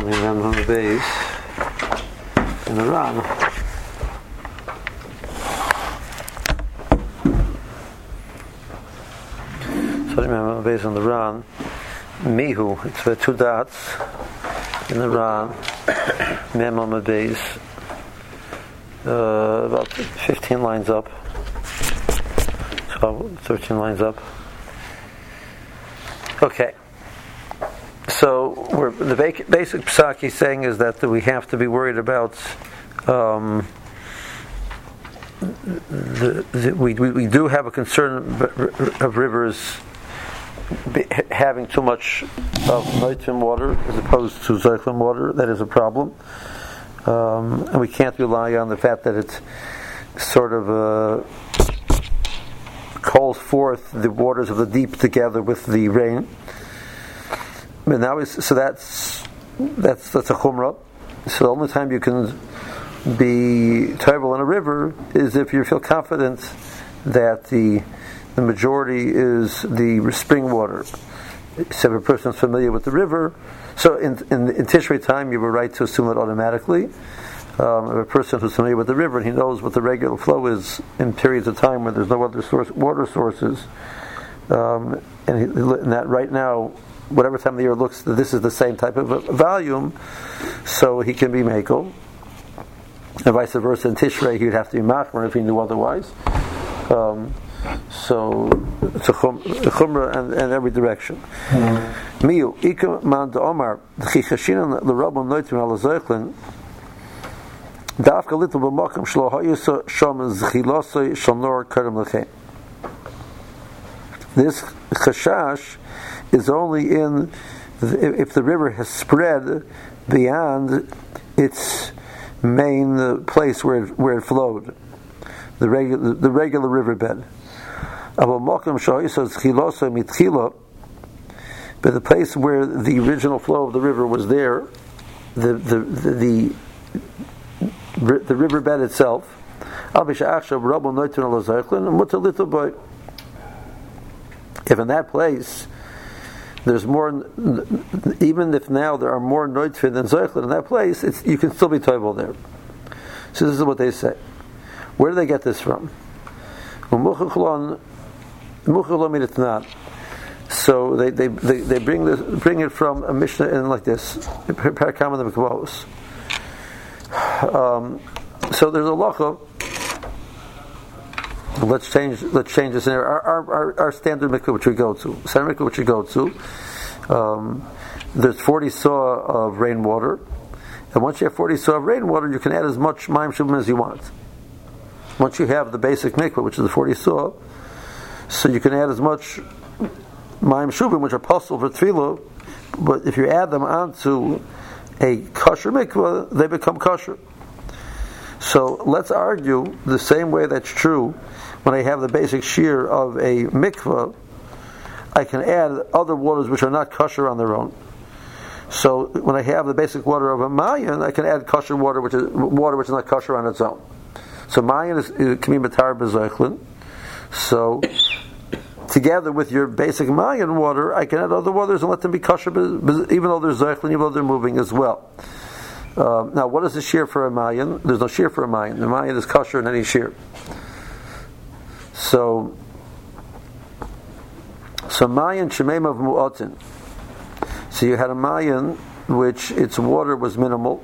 Mem on the base in the Ran. So Mem on the base on the Ran. Mihu, it's with two dots in the Ran. Mem on the base, about 15 lines up. 13 lines up. Okay. So the basic psak he's saying is that we have to be worried about we do have a concern of rivers having too much of nitrogen water as opposed to zeichlim water. That is a problem, and we can't rely on the fact that it sort of calls forth the waters of the deep together with the rain. But now so that's a chumrah. So the only time you can be terrible in a river is if you feel confident that the majority is the spring water. So if a person is familiar with the river, so in Tishrei time you were right to assume it automatically. If a person who's familiar with the river and he knows what the regular flow is in periods of time where there's no other water sources, and that right now, whatever time of the year looks, this is the same type of volume, so he can be mekel. And vice versa, in Tishrei he'd have to be machmer if he knew otherwise. So it's a chumrah and every direction. Miu ikum man de omar chichashinan l'rabon noitrim al zeichlin dafka little b'makom shlo ha'yusa shom zchilosay shalnor kerem lechem. This chashash is only if the river has spread beyond its main place where it flowed, the regular riverbed. But the place where the original flow of the river was there, the riverbed itself. If in that place there's more, even if now there are more noitfin than zoichlin in that place, you can still be toivel there. So this is what they say. Where do they get this from? So they bring it from a Mishnah in like this. So there's a locha. Let's change the scenario. Our standard mikveh which we go to, there's 40 saw of rainwater, and once you have 40 saw of rainwater, you can add as much mayim shubim as you want. Once you have the basic mikveh, which is the 40 saw, so you can add as much mayim shubim, which are possible for tefillah, but if you add them onto a kosher mikveh, they become kosher. So let's argue the same way that's true. When I have the basic shear of a mikveh, I can add other waters which are not kosher on their own. So when I have the basic water of a mayan, I can add kosher water, which is not kosher on its own. So mayan can be matar b'zoichlin. So together with your basic mayan water, I can add other waters and let them be kosher, even though they're zoichlin, even though they're moving as well. Now, what is the shear for a mayan? There's no shear for a mayan. The mayan is kosher in any shear. So mayan shemem of mu'atin. So you had a mayan which its water was minimal.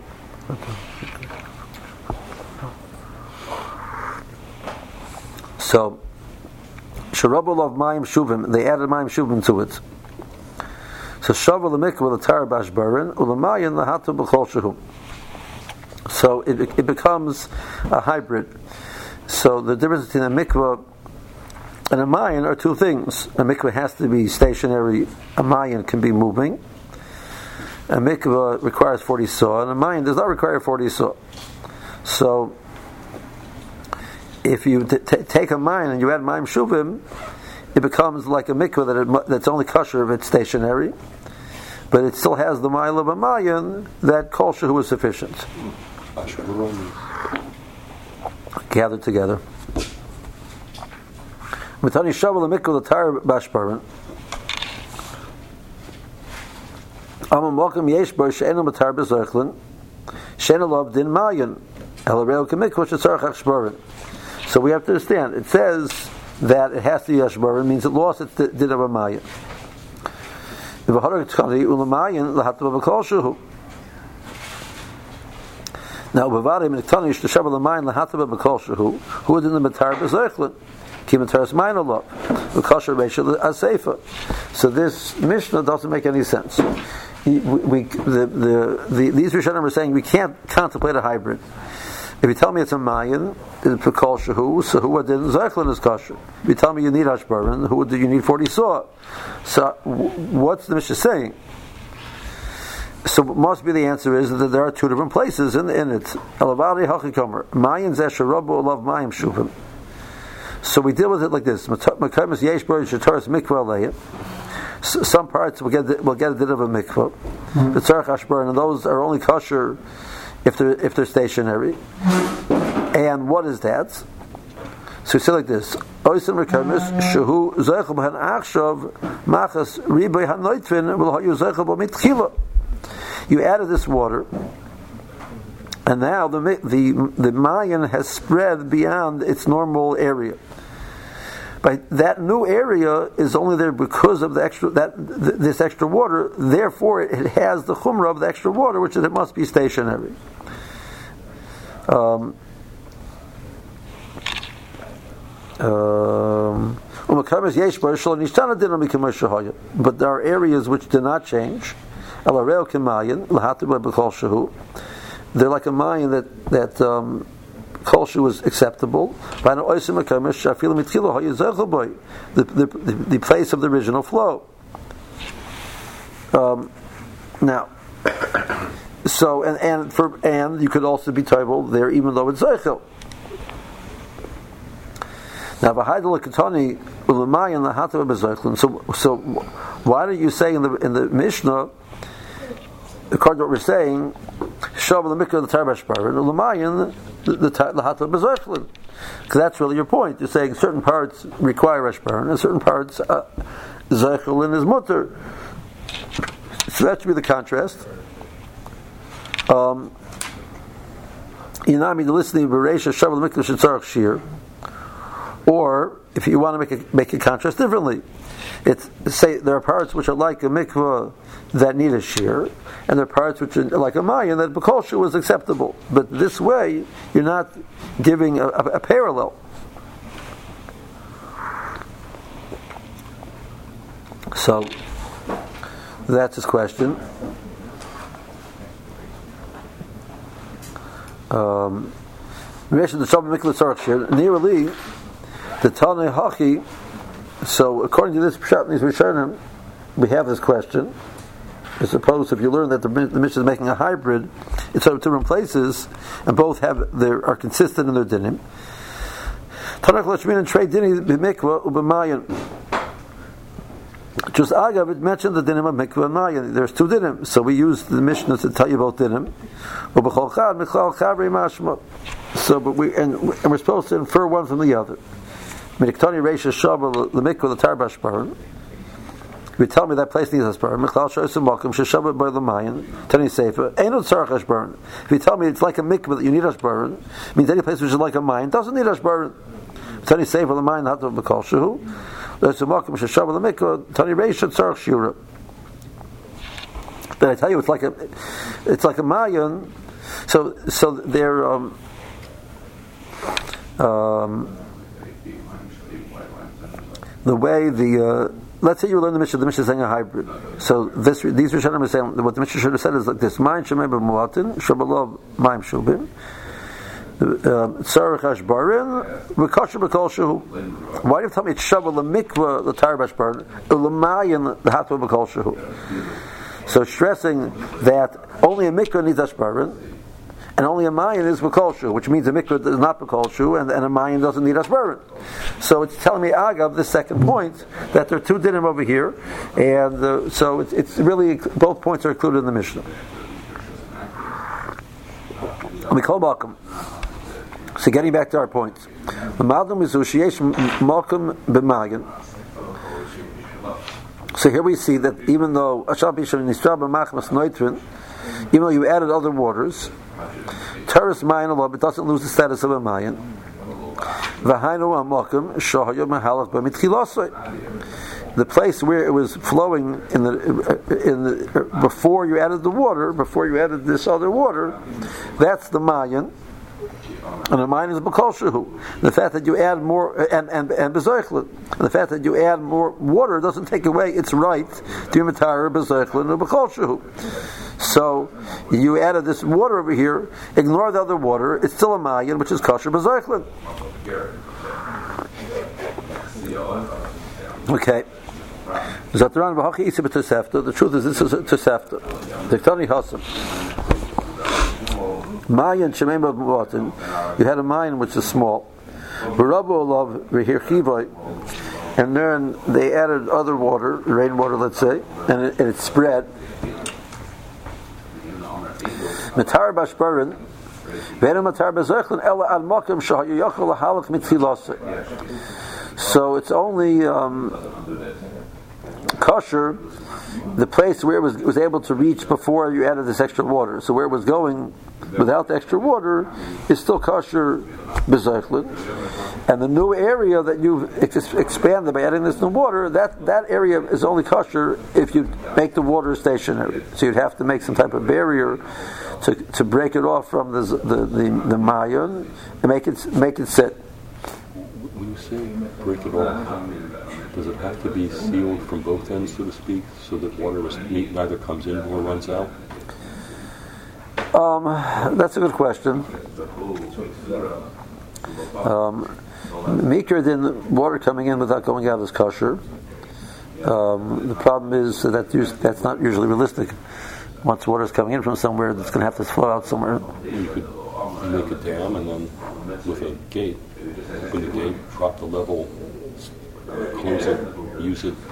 So sharabul of mayim shuvim, they added mayim shuvim to it. So shavu l'mikvah l'tar bashbarin u'l'mayan l'hatu b'chol shehu. So it becomes a hybrid. So the difference between a mikvah and a mayan are two things. A mikvah has to be stationary. A mayan can be moving. A mikvah requires 40 saw, and a mayan does not require 40 saw. So if you take a mayan and you add mayim shuvim, it becomes like a mikvah that's only kosher if it's stationary, but it still has the mile of a mayan that kol shehu is sufficient. Gathered together. Mitani shavu l'mikvah l'tar bashbarin Amam Mokum Yesh Bar She'enu Matar B'Zoichlin She'enu Lov Din Mayan El Arel K'Mikvah She'tzarech Hashbarin. So we have to understand. It says that it has to be Hashbarin, means it lost its din of a Mayan. Now, Bavarim and Tanish, the Shabbat Lamayin, Lahataba Bekolshahu, who is in the Matar Bezoichlin, Kimataras Mainolov, Bekosher Rachel Aseifa. So this Mishnah doesn't make any sense. These Rishonim are saying we can't contemplate a hybrid. If you tell me it's a Mayan, it's Bekolshahu, so who didn't Zeichlin is kosher. If you tell me you need Hashbarin, who do you need 40 saw? So what's the Mishnah saying? So must be the answer is that there are two different places in it. Elavari hachikomer mayin zesharabu olav mayim shuvim. So we deal with it like this: makamis yesh bar shataras mikvah leya. Some parts will get a bit of a mikvah. The tzarech hashbar, and those are only kosher if they're stationary. And what is that? So we say like this: Oisim makamis shehu zeichel b'han achshav machas ribay hanoitvin v'lo zeichel b'mitchila. You added this water, and now the Mayan has spread beyond its normal area. But that new area is only there because of this extra water. Therefore, it has the chumrah of the extra water, which is it must be stationary. But there are areas which do not change. They're like a mayan that kolshu is acceptable. The place of the original flow. Now, so and you could also be toivel there, even though it's zeichel. Now, so why do you say in the Mishnah, according to what we're saying, Shav the Mikra the Tarbashbar and Lamayan the Hatla Bezechlin? Because that's really your point. You're saying certain parts require Rashbar and certain parts Zechlin is mutter. So that should be the contrast. Inami the listening Bereisha Shav the Mikra Shetzarach Shir. Or if you want to make a contrast differently, say there are parts which are like a mikvah that need a shear, and there are parts which are like a mayan that b'kolshu was acceptable. But this way, you're not giving a parallel. So that's his question. Nearly. The Tanei Hachi, so according to this Pshat in these Rishonim, we have this question. I suppose if you learn that the Mishnah is making a hybrid, it's out of different places, and both are consistent in their dinim. Tanach Lashmin and Trey Dini b'mikvah u'b'mayan. Just Agav, it mentioned the dinim of mikvah and mayan. There's two dinim, so we use the Mishnah to tell you about dinim. U'b'chol chad michal chavri mashma. So, but we're supposed to infer one from the other. You tell me that place needs Hashbarin. If you tell me it's like a mikvah that you need Hashbarin, it means any place which is like a mine doesn't need Hashbarin. Tani Sefer the mine, not the Bekolshahu. There's a Malkum Sheshabah the mikvah. Tani Reisha Tzarach Shira. But I tell you, it's like a mayan. So they're the way let's say you learn the Mishnah is saying a hybrid. So these Rishonim are saying what the Mishnah should have said is like this: Ma'in shemei b'muatin, shabalov ma'im shubim, tzarech hashbarin, v'kosher b'kolshahu. Why do you tell me it's shabal l'mikvah l'tar b'hashbarin, l'mayin l'hatva b'kolshahu? So stressing that only a mikvah needs hashbarin, and only a mayan is b'kolshu, which means a mikvah is not b'kolshu, and a mayan doesn't need hashbarin. So it's telling me, Agav, the second point, that there are two dinim over here, and so it's really, both points are included in the Mishnah. So getting back to our points. The Maldim is Ushiesh Malkum B'Mayan. So here we see that even though you added other waters, Teres Mayan, it doesn't lose the status of a Mayan. The place where it was flowing before you added the water, before you added this other water, that's the Mayan. And the Mayan is B'kol Shehu. The fact that you add more and B'zoichlin. The fact that you add more water doesn't take away its right to be Matara B'zoichlin and B'kol Shehu. So you added this water over here, ignore the other water, it's still a Mayan, which is kosher B'zoichlin. Okay. The truth is, this is a Tosefta. The Tani Hasan. Mayan Shemem B'Matin. You had a Mayan which is small. And then they added other water, rainwater, let's say, and it spread. Matar Bashbarin. So it's only kosher the place where it was able to reach before you added this extra water. So where it was going without the extra water is still kosher b'zoichlin. And the new area that you've expanded by adding this new water, that area is only kosher if you make the water stationary. So you'd have to make some type of barrier to break it off from the mayan and make it sit. When you say break it off, does it have to be sealed from both ends, so to speak, so that water neither comes in nor runs out? That's a good question. Meeker than water coming in without going out is kosher. The problem is that's not usually realistic. Once water is coming in from somewhere, it's going to have to flow out somewhere. You could make a dam and then with a gate, open the gate, drop the level, close it, use it.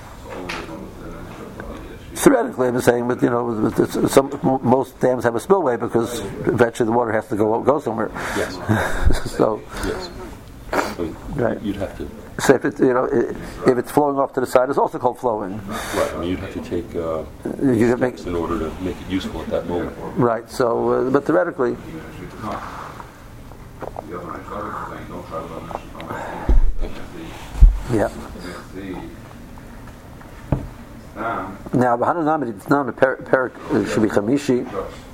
Theoretically, I'm saying, but most dams have a spillway because eventually the water has to go somewhere. Yes. So. Yes. Right. You'd have to. So if it's flowing off to the side, it's also called flowing. Right. I mean, you'd have to take steps in order to make it useful at that moment. Right. So, but theoretically. Yeah. Now, B'Hananamid, it's not a parak should be chamishi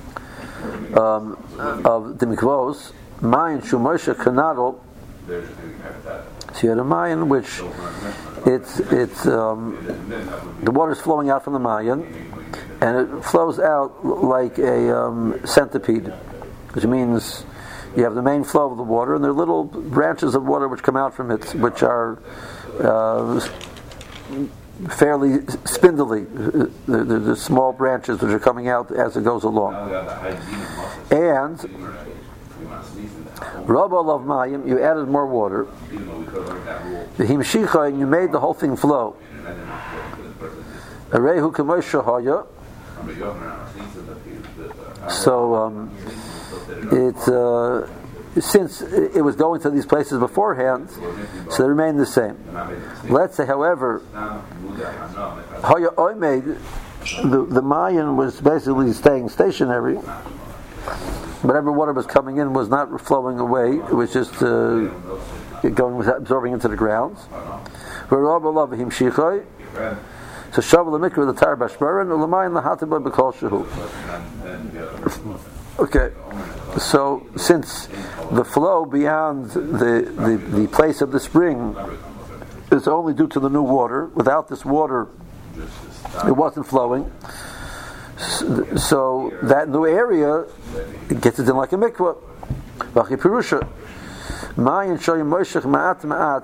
of the mikvos. Mayan shumosha kanadol. So you had a Mayan which it's the water is flowing out from the Mayan, and it flows out like a centipede, which means you have the main flow of the water, and there are little branches of water which come out from it, which are fairly spindly. The small branches which are coming out as it goes along. And Rabba of Mayim, you added more water. The Himshicha, and you made the whole thing flow. Arehu Kamosh Shahaya. So since it was going to these places beforehand, so they remain the same. Let's say, however, Haya Oimed, the Mayan was basically staying stationary. Whatever water was coming in was not flowing away; it was just absorbing into the ground. So shavu l'mikra the tar bashbaran u'l'mayin l'hatiba b'kol shehu. Okay, so since the flow beyond the place of the spring is only due to the new water, without this water, it wasn't flowing. So that new area gets it in like a mikvah. Vachi Pirusha. Mayan shoyim moishach ma'at ma'at.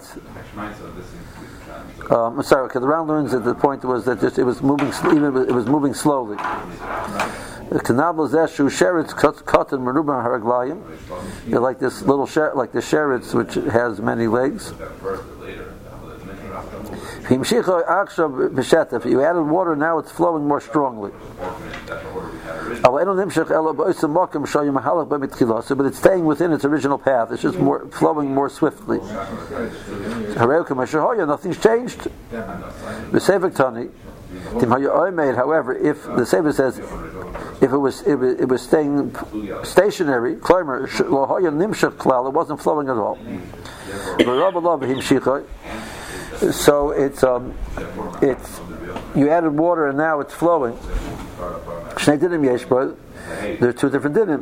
Sorry. Okay, the round learns that the point was that it was moving. It was moving slowly. Kanabel zeshu sheretz katan meruban haraglayim. They're like this little like the sheretz which has many legs. If you added water, now it's flowing more strongly. But it's staying within its original path. It's just flowing more swiftly. Nothing's changed. However, if the Sefer says if it was staying stationary, it wasn't flowing at all. So it's you added water and now it's flowing. There are two different dinim.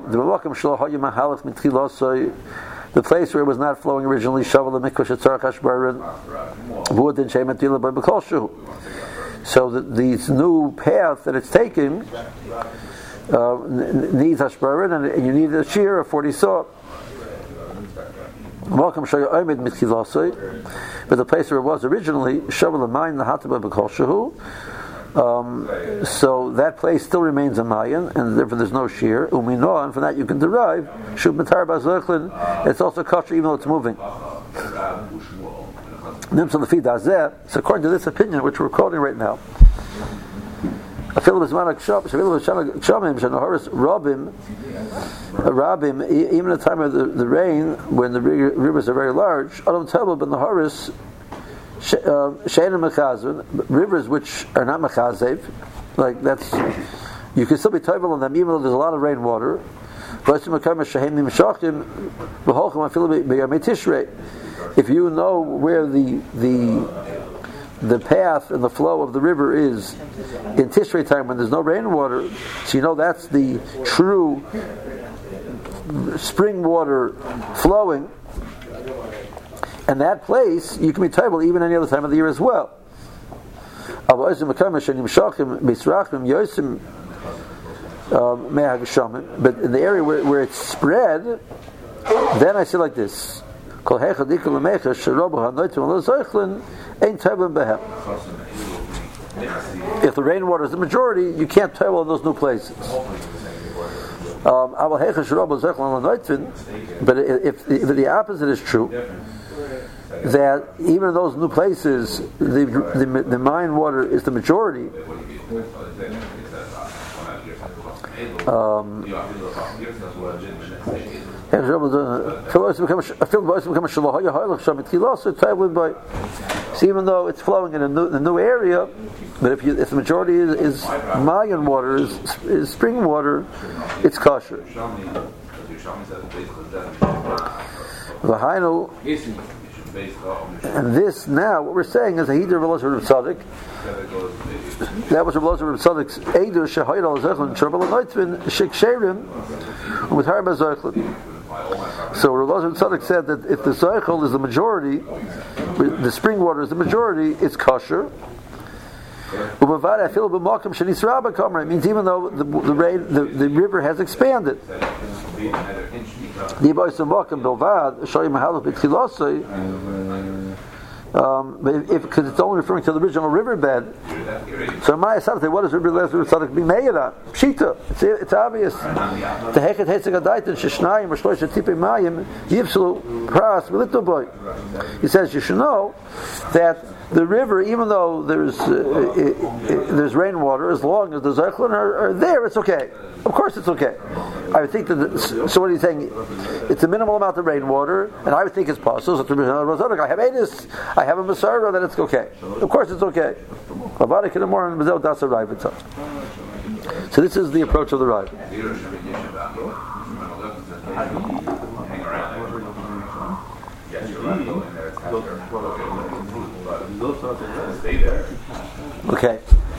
The place where it was not flowing originally, so this new path that it's taking needs hashbarin, and you need a shear of 40 saw. But the place where it was originally, so that place still remains a mayan, and therefore there's no shear. And from that you can derive it's also kosher even though it's moving. So according to this opinion, which we're quoting right now, even in the time of the rain, when the rivers are very large, rivers which are not mechazev, like that's, you can still be toivel on them even though there's a lot of rainwater. If you know where the path and the flow of the river is in Tishrei time when there's no rainwater, so you know that's the true spring water flowing, and that place you can be toivel even any other time of the year as well. But in the area where it's spread, then I say like this: if the rainwater is the majority, you can't toivel in those new places. But if the opposite is true, that even in those new places the mine water is the majority, so even though it's flowing in a new area, but if the majority is Mayan water, is spring water, it's kosher. And this now, what we're saying is a Hidur Veloz Reb Tzaddik. That was Veloz Reb Tzaddik's Eidur Shehayr al Zechlin Shabal Noitvin Sheksherim with Harba Zechlin. So Veloz Reb Tzaddik said that if the Zeichel is the majority, the spring water is the majority, it's kosher. It means even though the river has expanded. Because it's only referring to the original riverbed. So my assumption, what does Rabbi Eliezer Tzaddik be made of? Pshita. It's obvious. The heket hetzeg adaitin sheshnayim or shloisha tipei mayim yivselu pras v'lito boy. He says you should know that the river, even though there's rainwater, as long as the Zeichlin are there, it's okay. Of course it's okay. I would think that, so what are you saying? It's a minimal amount of rainwater, and I would think it's possible. So I have Edis, I have a Masara, that it's okay. Of course it's okay. So this is the approach of the Rav. Okay.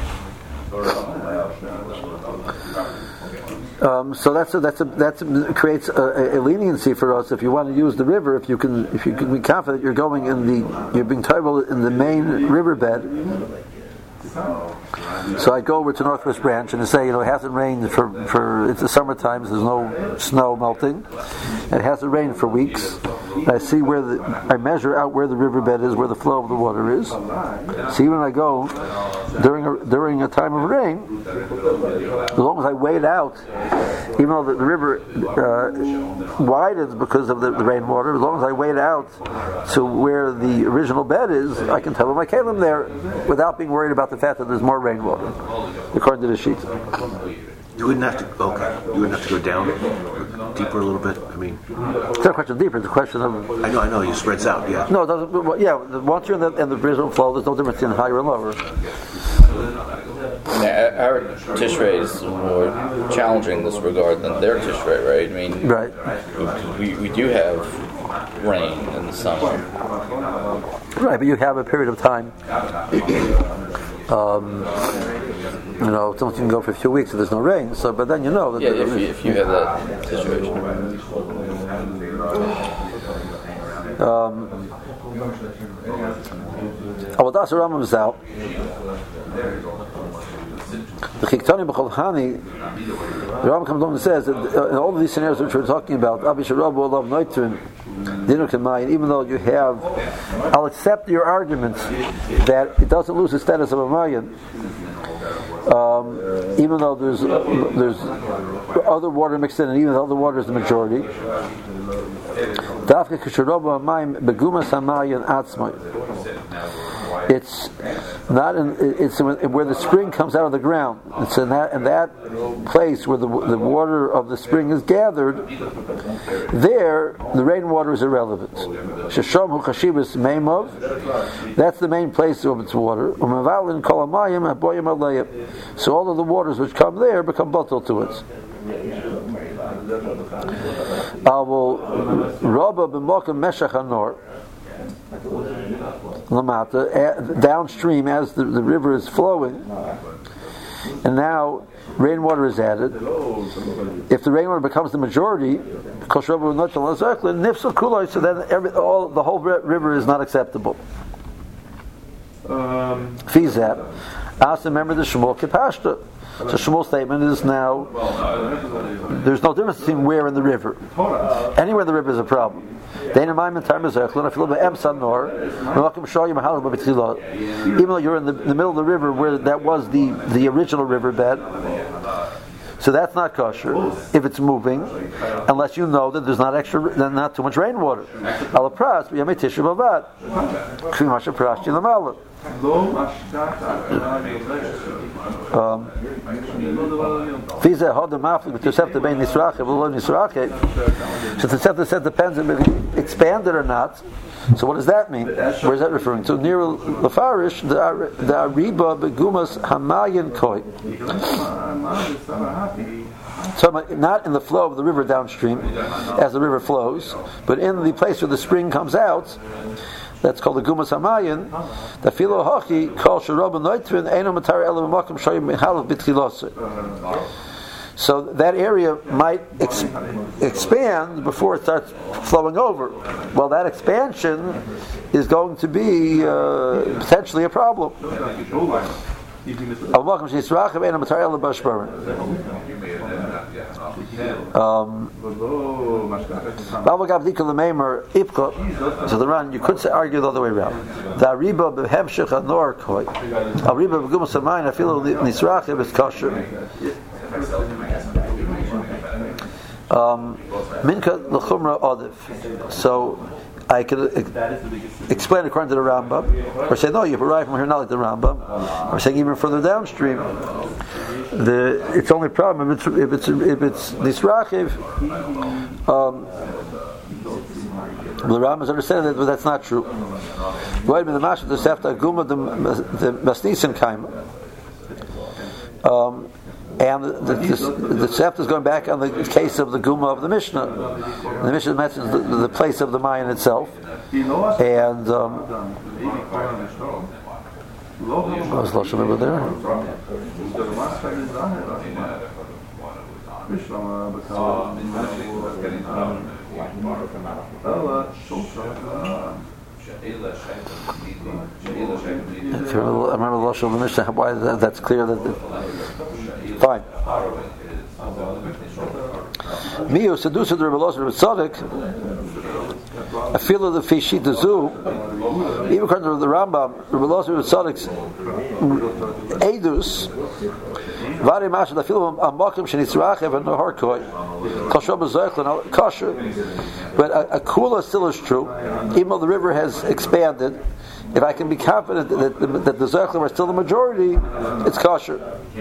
So that creates a leniency for us if you want to use the river. If you can be confident you're being toivel in the main riverbed. So I go over to Northwest Branch and I say, it hasn't rained for it's the summertime, there's no snow melting. It hasn't rained for weeks. And I see I measure out where the riverbed is, where the flow of the water is. See, when I go during a time of rain, as long as I wait out, even though the river widens because of the rainwater, as long as I wait out to where the original bed is, I can tell my kalim there without being worried about the fact that there's more rainwater, according to the sheet. You wouldn't have to. Okay, you wouldn't have to go down deeper a little bit. I mean, it's not a question of deeper. It's a question of. I know. It spreads out. Yeah. No, it doesn't. Well, yeah. Once you're in the bridge don't flow, there's no difference in higher and lower. Our Tishrei is more challenging in this regard than their Tishrei, right? I mean, right. We do have rain in the summer. Right, but you have a period of time. Sometimes you can go for a few weeks if there's no rain. So, but then you know that. Yeah, if you have that situation. Avodas Rambam is out. The Chiktani B'chol Hani, the Rambam comes along and says that in all of these scenarios which we're talking about, even though you have, I'll accept your arguments that it doesn't lose the status of a Mayan, even though there's other water mixed in, and even though other water is the majority. It's not it's where the spring comes out of the ground. It's in that place where the water of the spring is gathered. There, the rainwater is irrelevant. Shesham hu chashivas meimov. That's the main place of its water. Umavalin kol hamayim haboyim alayim. So all of the waters which come there become batal to it. Avol rabba b'mokem meshach hanor. Lamata, downstream as the river is flowing, and now rainwater is added. If the rainwater becomes the majority, so then the whole river is not acceptable. Fizat. Ask remember the Shmuel Kipashta. So Shmuel's statement is now there's no difference between where in the river. Anywhere in the river is a problem. Even though you're in the middle of the river where that was the original riverbed, so that's not kosher if it's moving, unless you know that there's not too much rainwater. Since the Tosefta said depends if it expanded or not. So what does that mean? Where is that referring to? Near Lefarish, the Ariba begumas hamayin koi. So not in the flow of the river downstream, as the river flows, but in the place where the spring comes out. That's called the Gumas Hamayin. The Philo Hochi called Sharabah Noitrin Eino Matar Elam Makom Shoyim Mehalav B'Tchilose. So that area might expand before it starts flowing over. Well, that expansion is going to be potentially a problem. So the Ran, you could argue the other way around. The Ariba b'hemshich hanor koi, Ariba b'gumas hamayim afilu nisrachim is kosher. Minka l'chumra odif. So I could explain according to the Rambam, or say no, you've arrived from here not like the Rambam, or saying even further downstream. It's only a problem if it's nisrachiv. The Rambam is understanding that, but that's not true. Right, the Masha the Sefta Guma the Masnisin Kaima. And the Sefta is going back on the case of the Guma of the Mishnah. The Mishnah mentions the place of the Mayan itself. And what was Lashon over there? I remember Lashon of the Mishnah. Why that's clear that. Fine. Miu sedusa the Rebbe Elazar Tzaddik. I feel that the fishit the zoo. Even according to the Rambam, Rebbe Elazar Tzaddik's edus. Vari mashal. I feel amakim shenitzrachev and noharkoi. Kosher b'zoichlin kosher. But a kula still is true, even though the river has expanded. if I can be confident that the Zechlim are still the majority, it's kosher.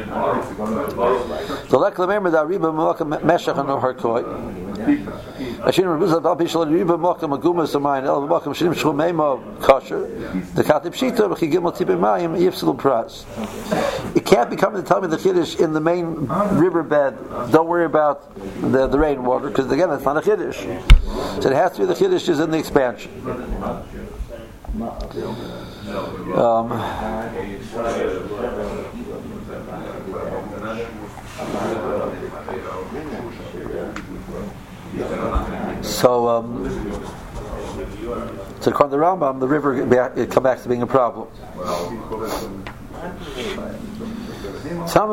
So like the member that Riba Malka Meshach and Harkoi. Ashim Rabuzah Dal Pishal Riba Malka Magumas Amain El Malka Mashim Shulmeima kosher. The Katib Shita B'Chigimel Tibim Mayim Yifsul Pras. It can't be coming to tell me the Kiddush in the main riverbed. Don't worry about the rainwater, because again it's not a Kiddush. So it has to be the Kiddush is in the expansion. So according to the Rambam, the river it come back to being a problem. So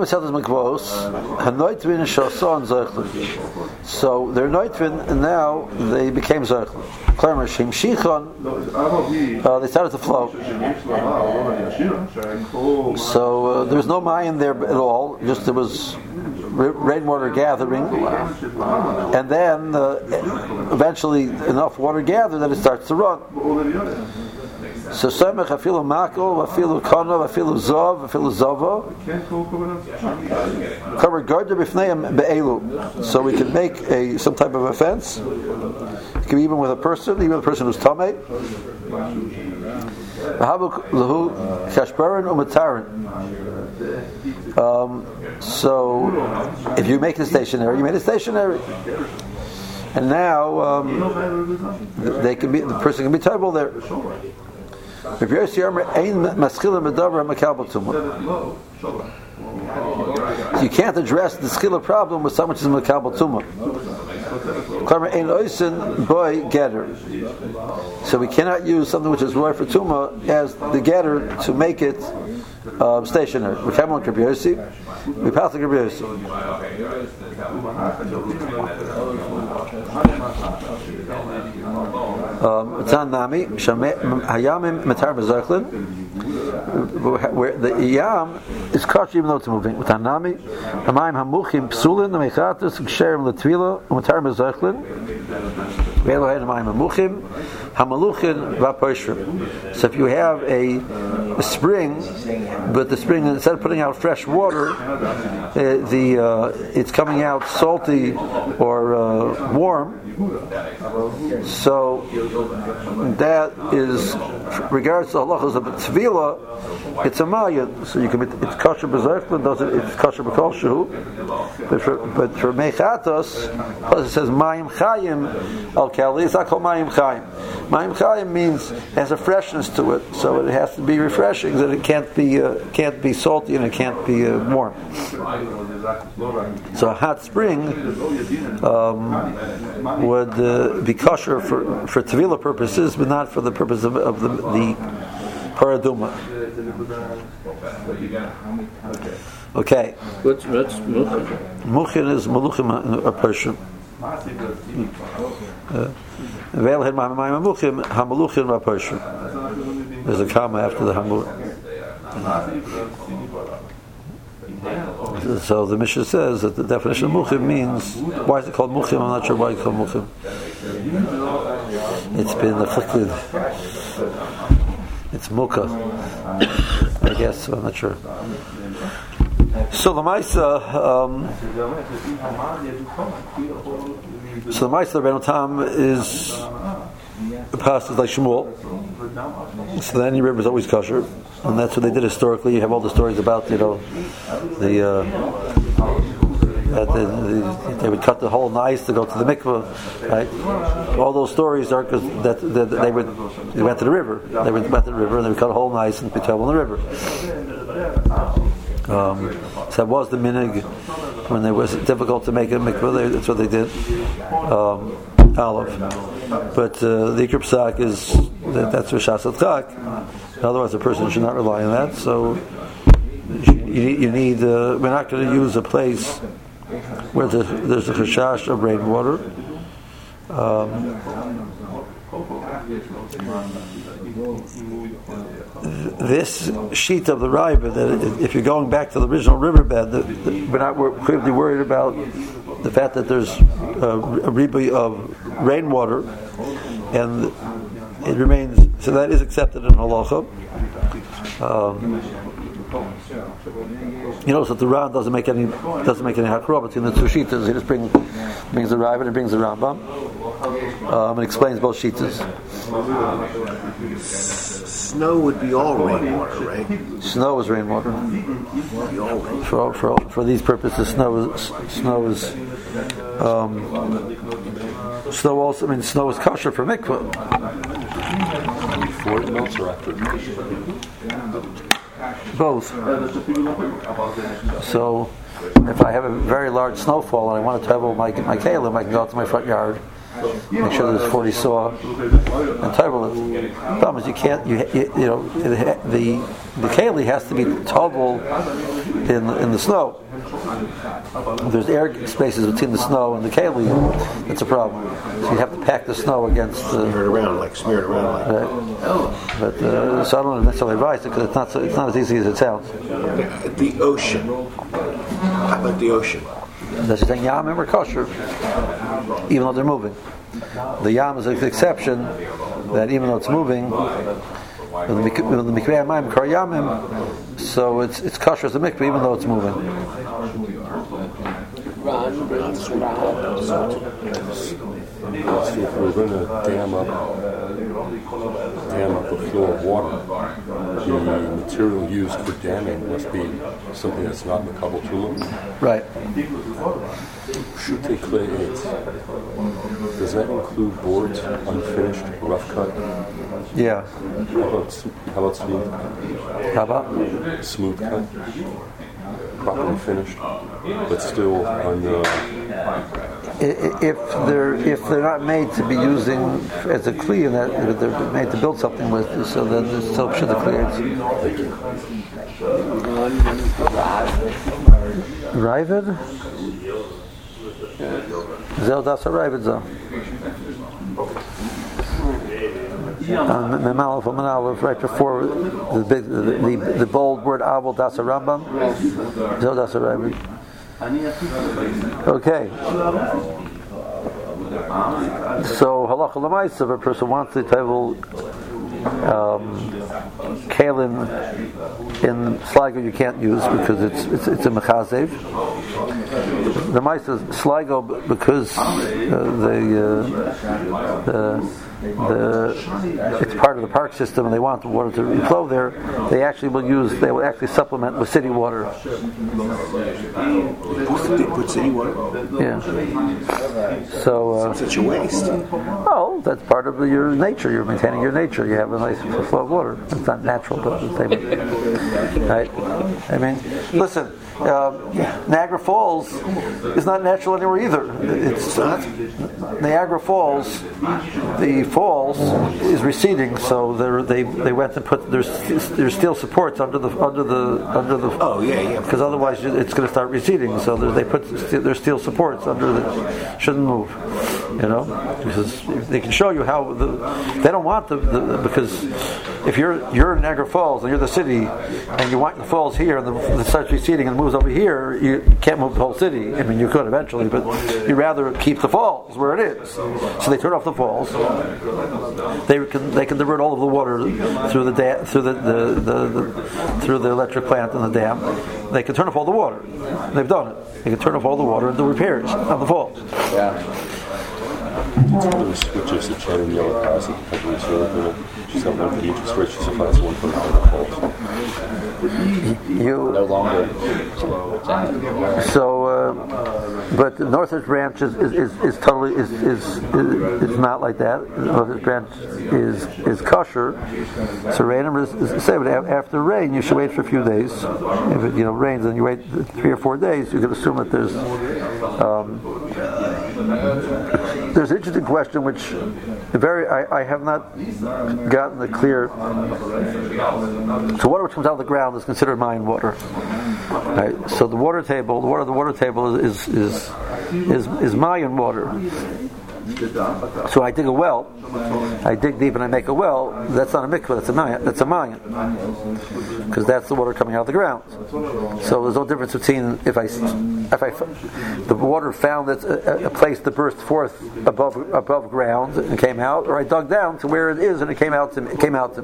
they're Noitvin, and now they became Zechlin. They started to flow. So there was no Mayim there at all, just there was rainwater gathering, and then eventually enough water gathered that it starts to run. So Semech afilu Makol, afilu Kana, afilu Zav, afilu Zava. Cover Garda b'fneim be'elu. So we can make some type of a fence. It can be even with a person who's tamei. So if you make it stationary, you made it stationary. And now the person can be terrible there. You can't address the skilla problem with someone who's makabel tumah. So we cannot use something which is roy for tumah as the getter to make it stationary. We come on Kribyosi, we pass the Kribyosi. Nami Hayamim Matar Bezechlin, where the Yam is kosher even though it's moving. Nami Hamayim Hamuchim Psulin the Mechatus Ksherim Latvila Matar Bezechlin. Velohen Hamayim Hamuchim Hamaluchin Vapoishrim. So if you have a spring, but the spring instead of putting out fresh water, it's coming out salty or warm. So that is regards to halachas of tvila, it's a mayad. So you can it's kosher b'zerchlin, it's kosher b'kol shehu. But for mechatos, it says mayim chayim al kali. It's not called mayim chayim. Mayim chayim means it has a freshness to it, so it has to be refreshing. That it can't be salty and it can't be warm. So a hot spring would be kosher for tevila purposes, but not for the purpose of the paraduma. Okay. What's muchin? Muchin is maluchim a person. There's a comma after the hamur. So the Mishnah says that the definition of muchim means, why is it called muchim? I'm not sure why it's called muchim. It's been afflicted. It's muka. I guess, I'm not sure. So the Maisa, the Rebbeinu Tam is passes like Shmuel. So the any river is always kosher, and that's what they did historically. You have all the stories about, they would cut the hole in the ice to go to the mikveh, right? All those stories are because they went to the river. They went to the river and they would cut a hole in the ice and be travel in the river. So that was the minig when it was difficult to make a mikveh. That's what they did. Olive, but the Ikar Psak is that's Rishas Chak. Otherwise, a person should not rely on that. So you need. We're not going to use a place where there's a chashash of rainwater. This sheet of the Raiva, that if you're going back to the original riverbed, we're worried about the fact that there's a riba of rainwater, and it remains. So that is accepted in halacha. You notice that the Ran doesn't make any hakra between the two shitas. He just brings the Ravid and brings the Rambam, and explains both shitas. Snow would be all rainwater, right? Snow is rainwater. For these purposes, snow also. I mean, snow is kosher for mikvah. Before it melts or after? Both. So, if I have a very large snowfall and I want to travel my kalim, I can go out to my front yard, make sure there's 40 saw, and travel it. The problem is you can't. The keli has to be towable in the snow. If there's air spaces between the snow and the keli, it's a problem. So you have to pack the snow against the. Smear it around like. But so I don't necessarily advise it because it's not as easy as it sounds. The ocean. How about the ocean? That's just saying yamim are kosher, even though they're moving. The yam is an exception that even though it's moving, the mikveh mayim kar yamim, so it's kosher as a mikveh even though it's moving. So if we're going to dam up the flow of water, the material used for damming must be something that's not makabel tuma. Right. Shute clay aids. Does that include boards, unfinished, rough cut? Yeah. How about smooth? How about? Smooth cut. Properly finished, but still on if they're not made to be using as a kli, and that they're made to build something with, so then there's still should the clearance. Ravid? Zel das a Ravid zah. Right before the bold word Avol Das Rambam. Zel Das Ravid. Okay. So halacha l'maisa, if a person wants to travel kalim in Sligo, you can't use because it's a mechazev. The maisa Sligo because it's part of the park system and they want the water to flow there. They will actually supplement with city water. They put city water? Yeah. So it's such a waste. Well, that's part of your nature. You're maintaining your nature. You have a nice flow of water. It's not natural, but the same. Right? I mean, listen. Niagara Falls is not natural anywhere either. It's Niagara Falls. The falls is receding, so they went to put there's steel supports under the. Oh yeah. Because otherwise it's going to start receding. So they put their steel supports under the shouldn't move. Because they can show you how they don't want because if you're in Niagara Falls and you're the city and you want the falls here and it starts receding and moves over here, you can't move the whole city. I mean, you could eventually, but you'd rather keep the falls where it is. So they turn off the falls. They can divert all of the water through the dam, through the electric plant and the dam. They can turn off all the water. They've done it. They can turn off all the water and do repairs on the falls. Yeah. Those switches that Chad and Yellow has at the company, so she's got one for the interest rate, she's applies one for the falls. No longer. So, but the Northridge branch is totally is not like that. The Northridge branch is kosher. So rain is say, but after rain, you should wait for a few days. If it rains and you wait 3 or 4 days, you can assume that there's an interesting question which I have not gotten the clear. So water which comes out of the ground is considered mine water, right? So the water table is Mayan water. So I dig a well, I dig deep and I make a well. That's not a mikveh. That's a mayan, because that's the water coming out of the ground. So there's no difference between if the water found a place to burst forth above ground and came out, or I dug down to where it is and it came out to.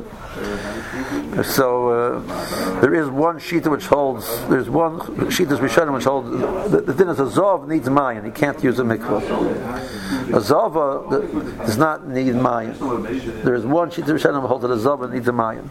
So there is one shita which holds. There's one shitas rishonim which holds the din is a zov needs mayan. He can't use a mikveh. A zava does not need mayan. There is one shita rishonim holds that a zava needs a mayan.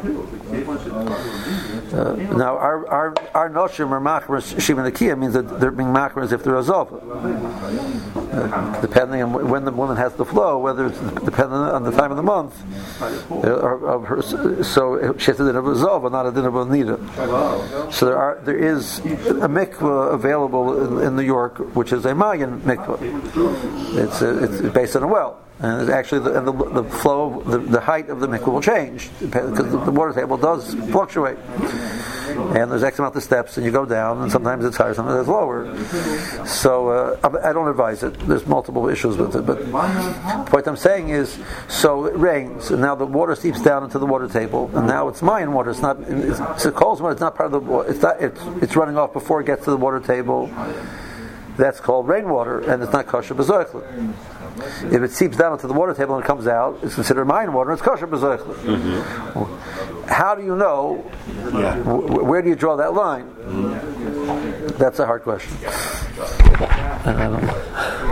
Now our noshim are machras shima nekiya means that they're being machras if they're a zava. Depending on when the woman has the flow, whether it's depending on the time of the month, of her, so she has a din of a zava, not a din of a nida. So there is a mikveh available in New York, which is a mayan mikveh. It's based on a well, and it's actually the flow, the height of the mikveh will change because the water table does fluctuate. And there's X amount of steps, and you go down, and sometimes it's higher, sometimes it's lower. So I don't advise it. There's multiple issues with it, but what I'm saying is, so it rains, and now the water seeps down into the water table, and now it's mayan water. It's not. It's a cold water. It's not part of the water. It's running off before it gets to the water table. That's called rainwater, and it's not kosher b'zoichlin. If it seeps down into the water table and it comes out, it's considered mayan water. It's kosher b'zoichlin. Mm-hmm. How do you know? Where do you draw that line? That's a hard question. I don't know.